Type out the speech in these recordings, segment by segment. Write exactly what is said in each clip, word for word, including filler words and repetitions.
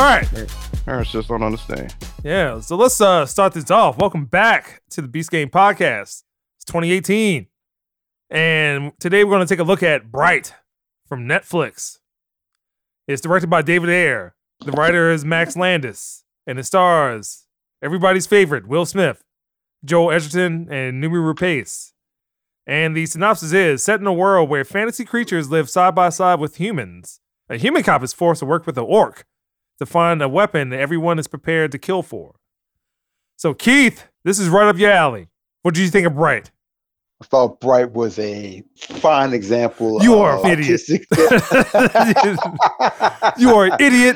right. Parents just don't understand. Yeah, so let's uh, start this off. Welcome back to the Beast Game Podcast. It's twenty eighteen. And today we're going to take a look at Bright from Netflix. It's directed by David Ayer. The writer is Max Landis. And it stars everybody's favorite, Will Smith, Joel Edgerton, and Noomi Rapace. And the synopsis is, set in a world where fantasy creatures live side by side with humans, a human cop is forced to work with an orc to find a weapon that everyone is prepared to kill for. So, Keith, this is right up your alley. What did you think of Bright? I thought Bright was a fine example. You of are an idiot. autistic- You are an idiot.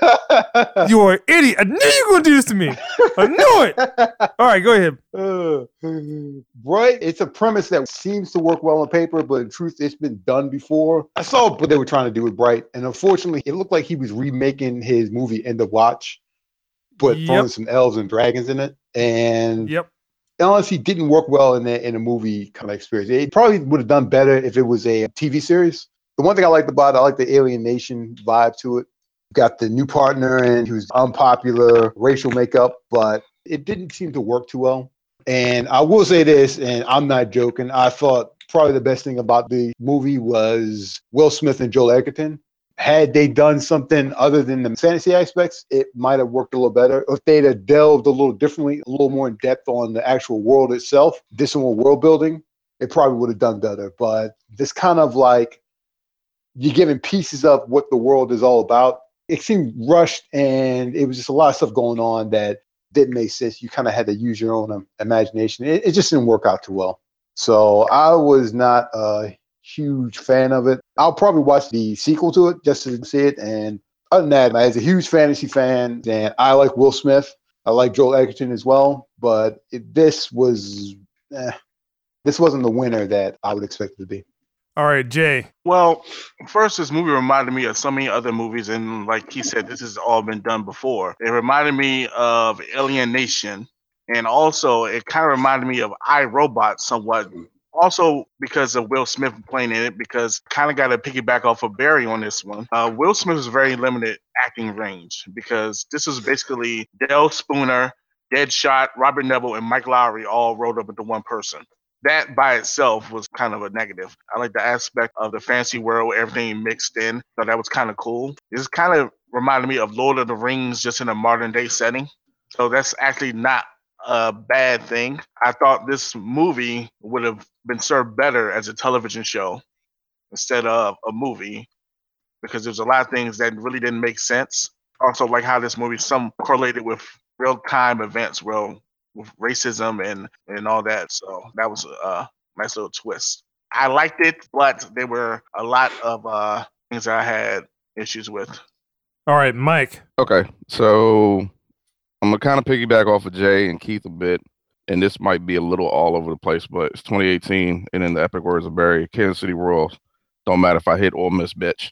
You are an idiot. I knew you were going to do this to me. I knew it. All right, go ahead. Uh, Bright, it's a premise that seems to work well on paper, but in truth, it's been done before. I saw what they were trying to do with Bright, and unfortunately, it looked like he was remaking his movie End of Watch, but Yep. throwing some elves and dragons in it. And Yep. honestly, didn't work well in the, in a movie kind of experience. It probably would have done better if it was a T V series. The one thing I liked about it, I like the Alien Nation vibe to it. Got the new partner and he was unpopular racial makeup, but it didn't seem to work too well. And I will say this, and I'm not joking, I thought probably the best thing about the movie was Will Smith and Joel Edgerton. Had they done something other than the fantasy aspects, it might have worked a little better. If they'd have delved a little differently, a little more in depth on the actual world itself, this one world building, it probably would have done better. But this kind of like, you're giving pieces of what the world is all about. It seemed rushed, and it was just a lot of stuff going on that didn't make sense. You kind of had to use your own um, imagination. It, it just didn't work out too well. So I was not a huge fan of it. I'll probably watch the sequel to it just to see it. And other than that, as a huge fantasy fan, and I like Will Smith. I like Joel Edgerton as well. But it, this was, eh, this wasn't the winner that I would expect it to be. All right, Jay. Well, first, this movie reminded me of so many other movies, and like he said, this has all been done before. It reminded me of Alien Nation, and also it kind of reminded me of iRobot somewhat. Also, because of Will Smith playing in it, because kind of got to piggyback off of Barry on this one. Uh, Will Smith's very limited acting range, because this is basically Dale Spooner, Deadshot, Robert Neville, and Mike Lowry all rolled up into one person. That by itself was kind of a negative. I like the aspect of the fantasy world, everything mixed in. So that was kind of cool. This kind of reminded me of Lord of the Rings, just in a modern day setting. So that's actually not a bad thing. I thought this movie would have been served better as a television show instead of a movie, because there's a lot of things that really didn't make sense. Also, like how this movie some correlated with real time events, well, with racism and, and all that. So that was a nice little twist. I liked it, but there were a lot of uh, things I had issues with. All right, Mike. Okay, so I'm going to kind of piggyback off of Jay and Keith a bit, and this might be a little all over the place, but it's twenty eighteen, and in the epic words of Barry, Kansas City Royals, don't matter if I hit or miss, bitch.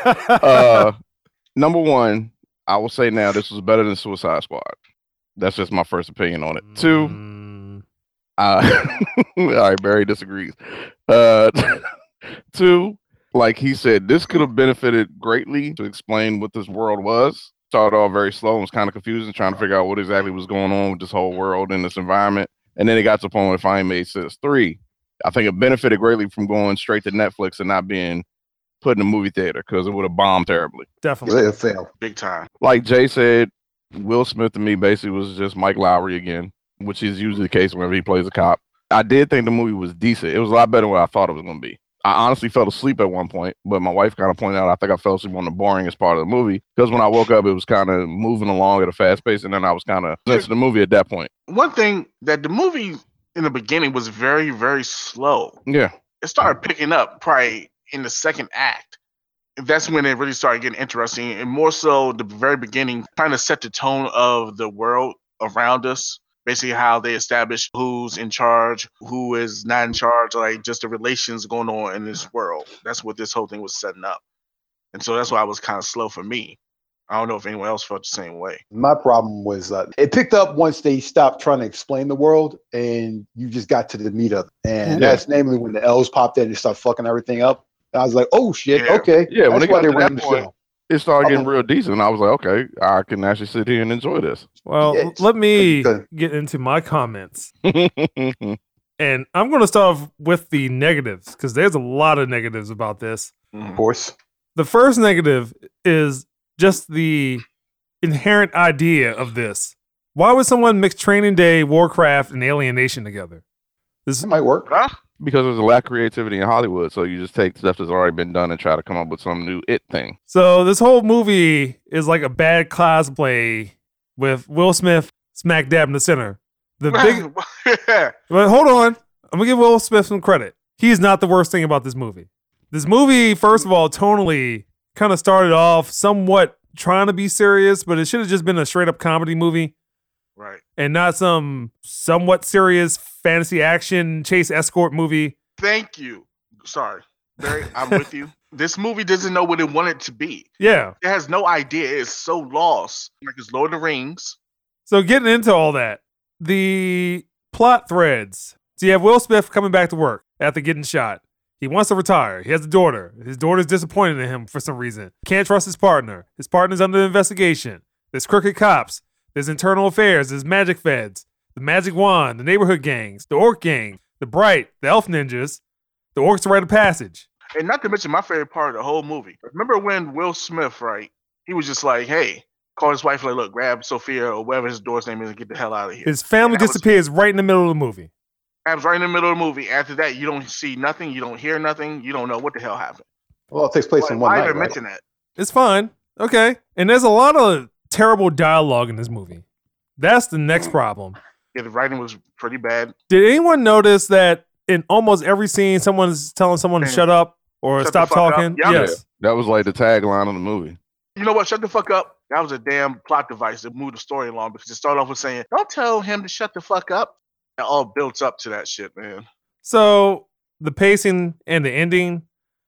uh, number one, I will say now, this was better than Suicide Squad. That's just my first opinion on it. Two, Mm. uh, all right, Barry disagrees. Uh, two, like he said, this could have benefited greatly to explain what this world was. Started off very slow and was kind of confusing, trying to figure out what exactly was going on with this whole world and this environment. And then it got to the point where it finally made sense. Three, I think it benefited greatly from going straight to Netflix and not being put in a movie theater, because it would have bombed terribly. Definitely. It failed. Big time. Like Jay said, Will Smith to me basically was just Mike Lowry again, which is usually the case whenever he plays a cop. I did think the movie was decent. It was a lot better than what I thought it was going to be. I honestly fell asleep at one point, but my wife kind of pointed out I think I fell asleep on the boringest part of the movie, because when I woke up, it was kind of moving along at a fast pace, and then I was kind of into the movie at that point. One thing that the movie in the beginning was very, very slow. Yeah. It started picking up probably in the second act. That's when it really started getting interesting, and more so the very beginning, trying to set the tone of the world around us. Basically, how they establish who's in charge, who is not in charge, like just the relations going on in this world. That's what this whole thing was setting up, and so that's why it was kind of slow for me. I don't know if anyone else felt the same way. My problem was uh, it picked up once they stopped trying to explain the world and you just got to the meat of it. And Yeah. that's namely when the elves popped in and started fucking everything up. I was like, oh shit, Yeah. okay. Yeah, when That's they why got they to ran that the point, show. it started getting real decent. And I was like, okay, I can actually sit here and enjoy this. Well, Yeah, let me good. get into my comments. And I'm going to start off with the negatives because there's a lot of negatives about this. Of course. The first negative is just the inherent idea of this. Why would someone mix Training Day, Warcraft, and Alien Nation together? This It might work. Huh? Because there's a lack of creativity in Hollywood, so you just take stuff that's already been done and try to come up with some new it thing. So this whole movie is like a bad cosplay with Will Smith smack dab in the center. The big, but hold on, I'm gonna give Will Smith some credit. He's not the worst thing about this movie. This movie, first of all, tonally kind of started off somewhat trying to be serious, but it should have just been a straight up comedy movie. Right. And not some somewhat serious fantasy action chase escort movie. Thank you. Sorry. Barry, I'm with you. This movie doesn't know what it wanted to be. Yeah. It has no idea. It's so lost. Like it's Lord of the Rings. So getting into all that, the plot threads. So you have Will Smith coming back to work after getting shot. He wants to retire. He has a daughter. His daughter's disappointed in him for some reason. Can't trust his partner. His partner's under investigation. There's crooked cops. There's internal affairs. There's magic feds. The magic wand. The neighborhood gangs. The orc gang. The bright. The elf ninjas. The orcs rite of passage. And not to mention my favorite part of the whole movie. Remember when Will Smith, right? He was just like, hey, call his wife, like, look, grab Sophia or whatever his daughter's name is and get the hell out of here. His family And that was- disappears right in the middle of the movie. That was right in the middle of the movie. After that, you don't see nothing. You don't hear nothing. You don't know what the hell happened. Well, it takes place Why, in one why night, did I right? mention that? It's fine. Okay. And there's a lot of terrible dialogue in this movie. That's the next problem. Yeah, the writing was pretty bad. Did anyone notice that in almost every scene, someone's telling someone to shut up or Shut the stop fuck up? talking? Yeah. Yes. That was like the tagline of the movie. You know what? Shut the fuck up. That was a damn plot device that moved the story along because it started off with saying, don't tell him to shut the fuck up. It all built up to that shit, man. So the pacing and the ending.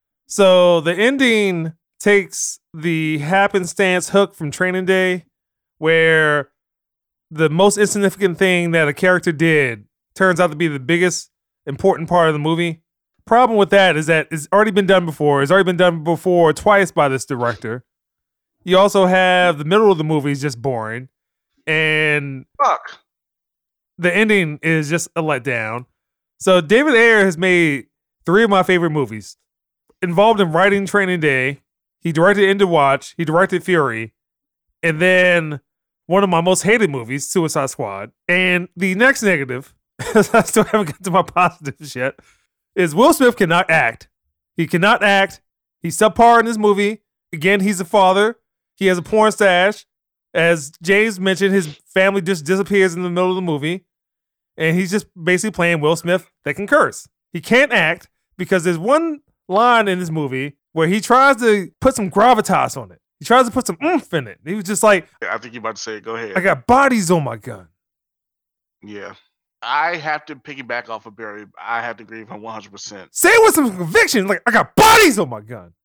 So the ending takes the happenstance hook from Training Day, where the most insignificant thing that a character did turns out to be the biggest important part of the movie. Problem with that is that it's already been done before. It's already been done before twice by this director. You also have the middle of the movie is just boring, and Fuck. the ending is just a letdown. So David Ayer has made three of my favorite movies. Involved in writing Training Day. He directed End of Watch. He directed Fury. And then one of my most hated movies, Suicide Squad. And the next negative, I still haven't got to my positives yet, is Will Smith cannot act. He cannot act. He's subpar in this movie. Again, he's a father. He has a porn stash. As James mentioned, his family just disappears in the middle of the movie. And he's just basically playing Will Smith that can curse. He can't act because there's one line in this movie where he tries to put some gravitas on it. He tries to put some oomph in it. He was just like, Yeah, I think you're about to say it. Go ahead. I got bodies on my gun. Yeah. I have to piggyback off of Barry. I have to agree with him one hundred percent. Say it with some conviction. Like, I got bodies on my gun.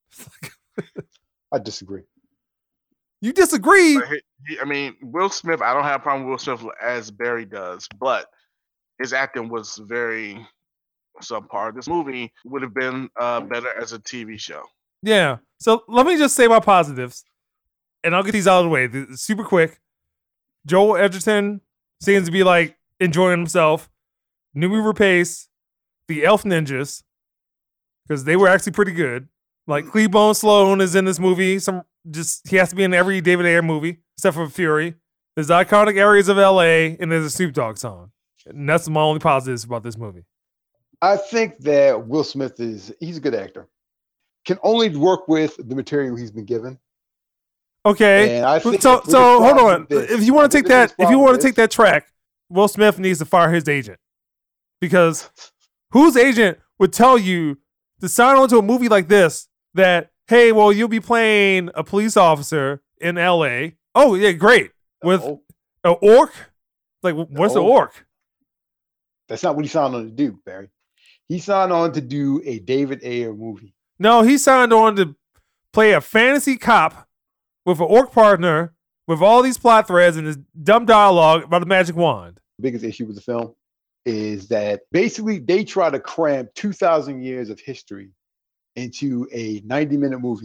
I disagree. You disagree? But he- he- I mean, Will Smith, I don't have a problem with Will Smith as Barry does, but his acting was very subpar. This movie would have been uh, better as a T V show. Yeah. So let me just say my positives, and I'll get these out of the way. Th- Super quick. Joel Edgerton seems to be like enjoying himself. Numi Rapace, the Elf Ninjas, because they were actually pretty good. Like Cleabone Sloan is in this movie. Some just he has to be in every David Ayer movie except for Fury. There's the iconic areas of L A, and there's a Snoop Dogg song. And that's my only positives about this movie. I think that Will Smith is he's a good actor. Can only work with the material he's been given. Okay. And I think so that with so the hold problem on. with this- If you want to with take that, this if you problem want with to take this- that track, Will Smith needs to fire his agent. Because whose agent would tell you to sign on to a movie like this that, hey, well, you'll be playing a police officer in L A. Oh, yeah, great. With No, an orc? Like, what's an No. orc? that's not what he signed on to do, Barry. He signed on to do a David Ayer movie. No, he signed on to play a fantasy cop with an orc partner with all these plot threads and this dumb dialogue about a magic wand. The biggest issue with the film is that basically they try to cram two thousand years of history into a ninety minute movie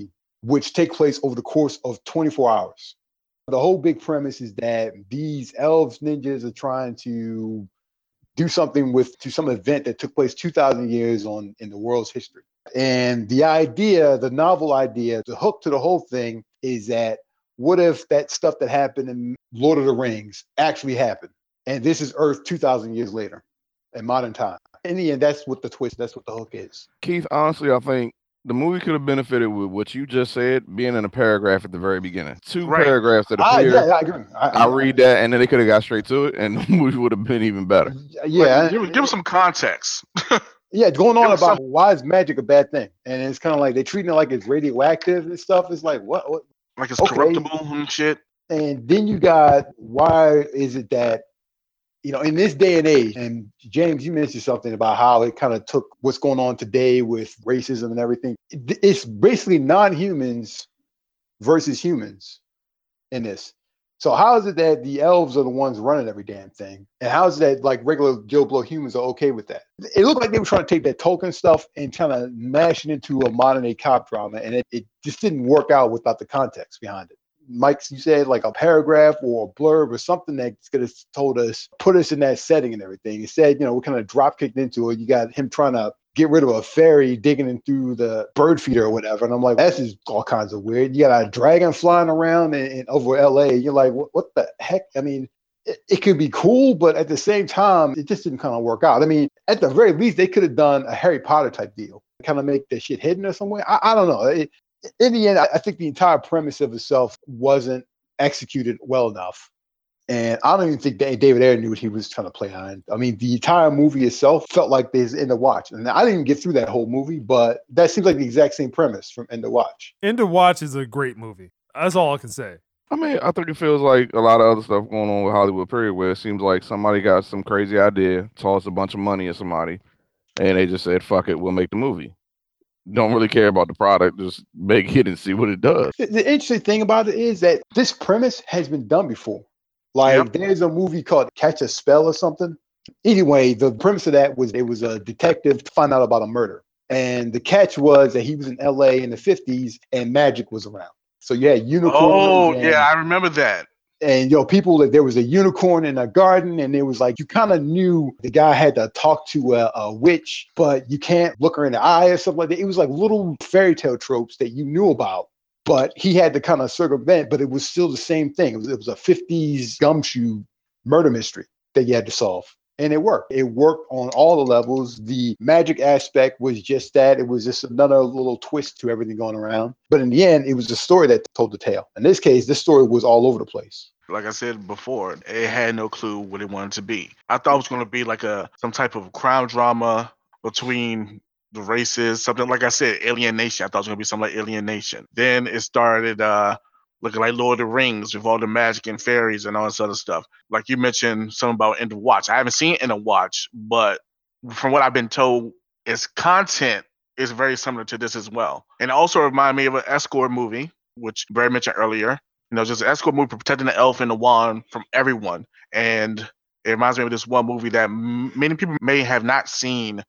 which take place over the course of twenty-four hours. The whole big premise is that these elves, ninjas are trying to do something with to some event that took place two thousand years on in the world's history. And the idea, the novel idea, the hook to the whole thing is that what if that stuff that happened in Lord of the Rings actually happened? And this is Earth two thousand years later in modern time. In the end, that's what the twist, that's what the hook is. Keith, honestly, I think the movie could have benefited with what you just said being in a paragraph at the very beginning. Two Right. paragraphs that Ah, appear. yeah, I agree. I, I read that, and then they could have got straight to it, and the movie would have been even better. Yeah. Like, give, give us some context. Yeah, it's going on Give us about some- why is magic a bad thing? And it's kind of like they're treating it like it's radioactive and stuff. It's like, what? what? Like it's Okay. corruptible and shit. And then you got, why is it that, you know, in this day and age, and James, you mentioned something about how it kind of took what's going on today with racism and everything. It- It's basically non-humans versus humans in this. So how is it that the elves are the ones running every damn thing? And how is it that like regular Joe Blow humans are okay with that? It looked like they were trying to take that Tolkien stuff and kind of mash it into a modern day cop drama. And it, it just didn't work out without the context behind it. Mike, you said like a paragraph or a blurb or something that's going to told us, put us in that setting and everything. Instead, you know, we kind of drop kicked into it. You got him trying to get rid of a fairy digging in through the bird feeder or whatever. And I'm like, that's just all kinds of weird. You got a dragon flying around in, in over L A. You're like, what, what the heck? I mean, it, it could be cool, but at the same time, it just didn't kind of work out. I mean, at the very least, they could have done a Harry Potter type deal, kind of make the shit hidden or somewhere. I, I don't know. It, in the end, I, I think the entire premise of itself wasn't executed well enough. And I don't even think that David Ayer knew what he was trying to play on. I mean, the entire movie itself felt like there's End of Watch. And I didn't even get through that whole movie, but that seems like the exact same premise from End of Watch. End of Watch is a great movie. That's all I can say. I mean, I think it feels like a lot of other stuff going on with Hollywood, period, where it seems like somebody got some crazy idea, tossed a bunch of money at somebody, and they just said, fuck it, we'll make the movie. Don't really care about the product, just make it and see what it does. The, the interesting thing about it is that this premise has been done before. Like, Yep. there's a movie called Catch a Spell or something. Anyway, the premise of that was it was a detective to find out about a murder. And the catch was that he was in L A in the fifties and magic was around. So yeah, unicorns. Oh, and, yeah, I remember that. and you know, people that there was a unicorn in a garden, and it was like you kind of knew the guy had to talk to a, a witch, but you can't look her in the eye or something like that. It was like little fairy tale tropes that you knew about. But he had to kind of circumvent, but it was still the same thing. It was, it was a fifties gumshoe murder mystery that you had to solve. And it worked. It worked on all the levels. The magic aspect was just that. It was just another little twist to everything going around. But in the end, it was the story that told the tale. In this case, this story was all over the place. Like I said before, it had no clue what it wanted to be. I thought it was going to be like a some type of crime drama between the races, something like I said, Alien Nation. I thought it was going to be something like Alien Nation. Then it started uh, looking like Lord of the Rings with all the magic and fairies and all this other stuff. Like you mentioned something about End of Watch. I haven't seen End of Watch, but from what I've been told, its content is very similar to this as well. And it also reminded me of an escort movie, which Barry mentioned earlier. You know, just an escort movie protecting the elf and the wand from everyone. And it reminds me of this one movie that m- many people may have not seen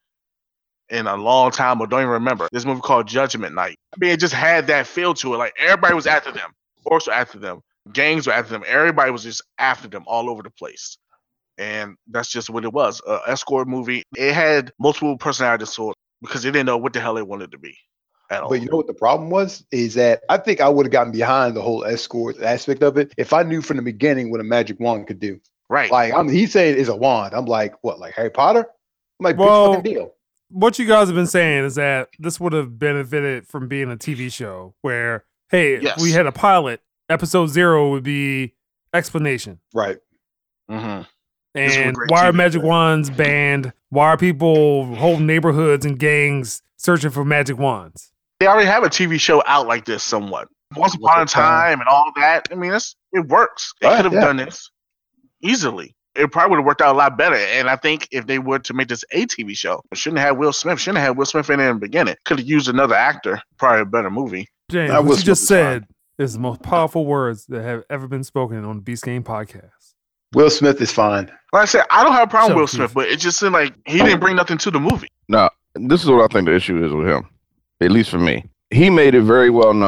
in a long time or don't even remember. This movie called Judgment Night. I mean, it just had that feel to it. Like everybody was after them. Orcs were after them. Gangs were after them. Everybody was just after them all over the place. And that's just what it was. An escort movie. It had multiple personality disorders because they didn't know what the hell they wanted to be at all. But you know what the problem was? Is that I think I would have gotten behind the whole escort aspect of it if I knew from the beginning what a magic wand could do. Right. Like, I'm, he's saying it's a wand. I'm like, what, like Harry Potter? I'm like, Well, big fucking deal. What you guys have been saying is that this would have benefited from being a T V show where, hey, Yes. if we had a pilot, episode zero would be explanation. Right. Mm-hmm. This was a And great why T are V magic show. wands banned? Why are people, whole neighborhoods and gangs searching for magic wands? They already have a T V show out like this somewhat. Once upon a time and all that. I mean, it's, it works. They Right, could have yeah. done this easily. It probably would have worked out a lot better. And I think if they were to make this a T V show, it shouldn't have Will Smith. Shouldn't have Will Smith in it in the beginning. Could have used another actor. Probably a better movie. James, That what was you just Smith is said is the most powerful words that have ever been spoken on the Beast Game podcast. Will Smith is fine. Like I said, I don't have a problem So with Will Keith. Smith, but it just seemed like he didn't bring nothing to the movie. Now, this is what I think the issue is with him, at least for me. He made it very well known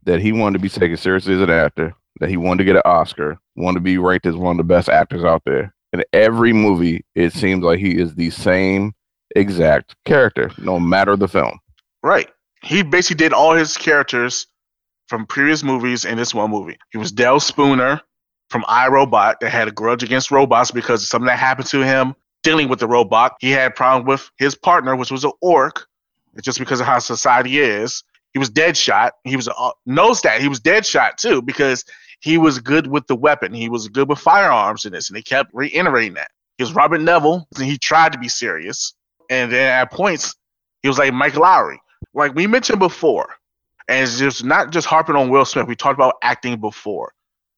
that he wanted to be taken seriously as an actor, that he wanted to get an Oscar, wanted to be ranked as one of the best actors out there. In every movie, it seems like he is the same exact character, no matter the film. Right. He basically did all his characters from previous movies in this one movie. He was Dale Spooner from iRobot that had a grudge against robots because of something that happened to him dealing with the robot. He had a problem with his partner, which was an orc, just because of how society is. He was Deadshot. He was uh, knows that he was Deadshot too because he was good with the weapon. He was good with firearms in this, and they kept reiterating that. He was Robert Neville, and he tried to be serious, and then at points he was like Mike Lowry, like we mentioned before. And it's just not just harping on Will Smith. We talked about acting before.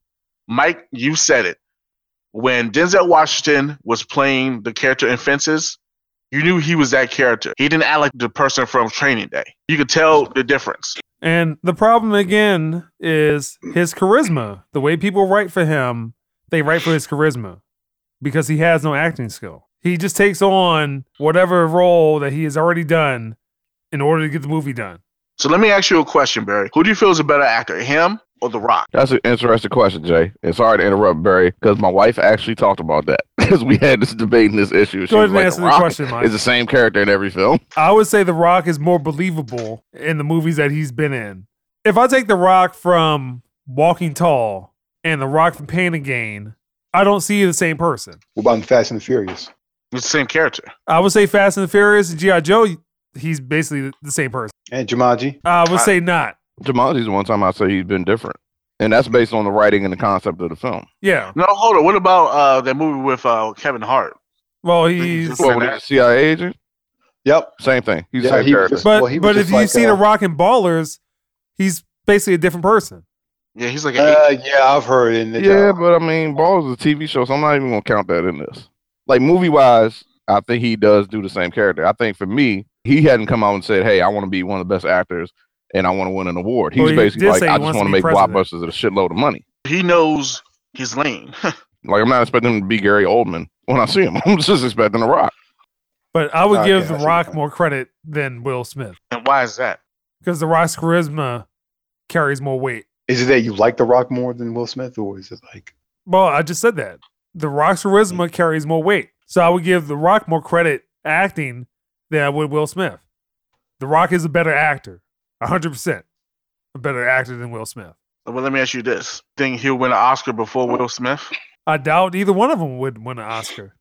Mike, you said it. When Denzel Washington was playing the character in Fences, you knew he was that character. He didn't act like the person from Training Day. You could tell the difference. And the problem again is his charisma. The way people write for him, they write for his charisma because he has no acting skill. He just takes on whatever role that he has already done in order to get the movie done. So let me ask you a question, Barry. Who do you feel is a better actor, him or The Rock? That's an interesting question, Jay. And sorry to interrupt, Barry, because my wife actually talked about that because we had this debate in this issue. She Go ahead and like, answer the, the Rock question, Mike. is the same character in every film. I would say The Rock is more believable in the movies that he's been in. If I take The Rock from Walking Tall and The Rock from Pain and Gain, I don't see the same person. What about in Fast and the Furious? It's the same character. I would say Fast and the Furious and G I. Joe, he's basically the same person. And Jumanji? I would say not. Jumanji's the one time I say he's been different. And that's based on the writing and the concept of the film. Yeah. No, hold on. What about uh, that movie with uh, Kevin Hart? Well, he's... Well, when he's a C I A agent? Yep. Same thing. He's Yeah, the same he was character. just- But, Well, he was but if just you've like, seen uh, a Rock and Ballers, he's basically a different person. Yeah, he's like an Uh, yeah, I've heard in the Yeah, but I mean, Balls is a T V show, so I'm not even going to count that in this. Like, movie-wise, I think he does do the same character. I think for me, he hadn't come out and said, hey, I want to be one of the best actors and I want to win an award. He's Well, he basically did like, say he I just wants want to to be make president. blockbusters at a shitload of money. he knows his lane. Like, I'm not expecting him to be Gary Oldman when I see him. I'm just expecting The Rock. But I would Okay, give I The see Rock that. more credit than Will Smith And why is that? because The Rock's charisma carries more weight. Is it that you like The Rock more than Will Smith, or is it like... Well, I just said that. The Rock's charisma carries more weight. So I would give The Rock more credit acting than I would Will Smith. The Rock is a better actor. one hundred percent a better actor than Will Smith. Well, let me ask you this. Think he'll win an Oscar before Will Smith? I doubt either one of them would win an Oscar.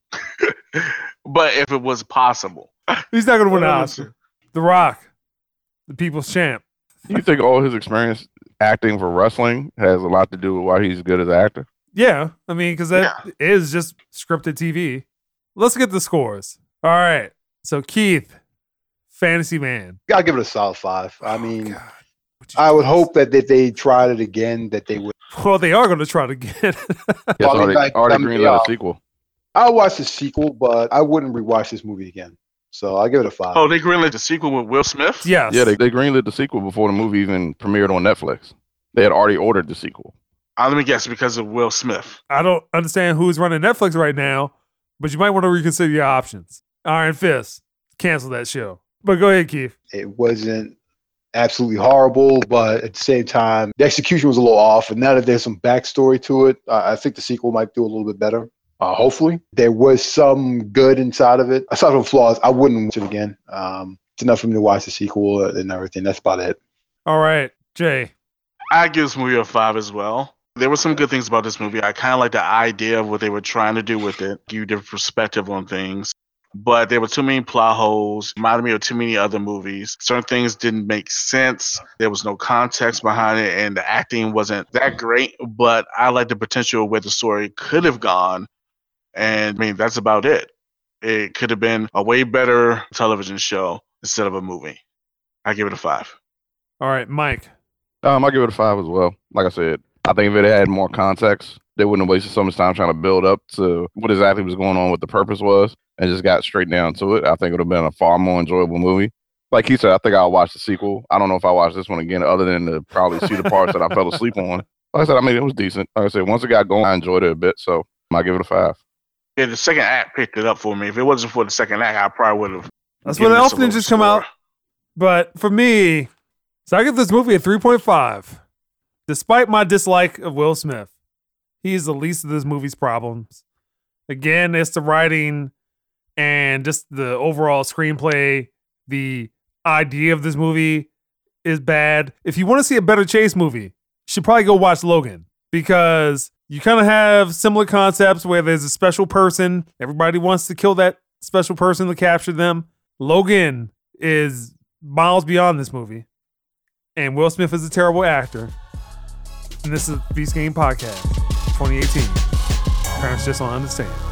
But if it was possible. He's not going to win an Well, Oscar. The Rock, the people's champ. You think all his experience acting for wrestling has a lot to do with why he's good as an actor? Yeah, I mean, because that is just scripted T V. Let's get the scores. All right. So Keith, Fantasy Man. I'll give it a solid five. I Oh, mean, God. Would you I do would this? hope that if they tried it again, that they would. Well, they are going to try to get it. Yes, Well, I mean, already, like, already I mean, greenlit yeah. a sequel. I'll watch the sequel, but I wouldn't rewatch this movie again. So I'll give it a five. Oh, they greenlit the sequel with Will Smith? Yes. Yeah, they, they greenlit the sequel before the movie even premiered on Netflix. They had already ordered the sequel. Uh, let me guess, because of Will Smith. I don't understand who's running Netflix right now, but you might want to reconsider your options. Iron Fist, cancel that show. But go ahead, Keith. It wasn't absolutely horrible, but at the same time, the execution was a little off. And now that there's some backstory to it, uh, I think the sequel might do a little bit better. Uh, hopefully, there was some good inside of it. Aside from flaws, I wouldn't watch it again. Um, it's enough for me to watch the sequel and everything. That's about it. All right, Jay. I give this movie a five as well. There were some good things about this movie. I kind of like the idea of what they were trying to do with it, give you different perspective on things. But there were too many plot holes, reminded me of too many other movies. Certain things didn't make sense. There was no context behind it, and the acting wasn't that great. But I like the potential of where the story could have gone. And I mean, that's about it. It could have been a way better television show instead of a movie. I give it a five. All right, Mike. Um, I give it a five as well. Like I said, I think if it had more context, they wouldn't have wasted so much time trying to build up to what exactly was going on, what the purpose was, and just got straight down to it. I think it would have been a far more enjoyable movie. Like he said, I think I'll watch the sequel. I don't know if I watch this one again, other than to probably see the parts that I fell asleep on. Like I said, I mean, it was decent. Like I said, once it got going, I enjoyed it a bit, so I give it a five. Yeah, the second act picked it up for me. If it wasn't for the second act, I probably would have. That's when often just come out. But for me, so I give this movie a three point five. Despite my dislike of Will Smith, he is the least of this movie's problems. Again, it's the writing and just the overall screenplay. The idea of this movie is bad. If you want to see a better chase movie, you should probably go watch Logan, because you kind of have similar concepts where there's a special person. Everybody wants to kill that special person to capture them. Logan is miles beyond this movie. And Will Smith is a terrible actor. And this is Beast Game Podcast twenty eighteen. Parents just don't understand.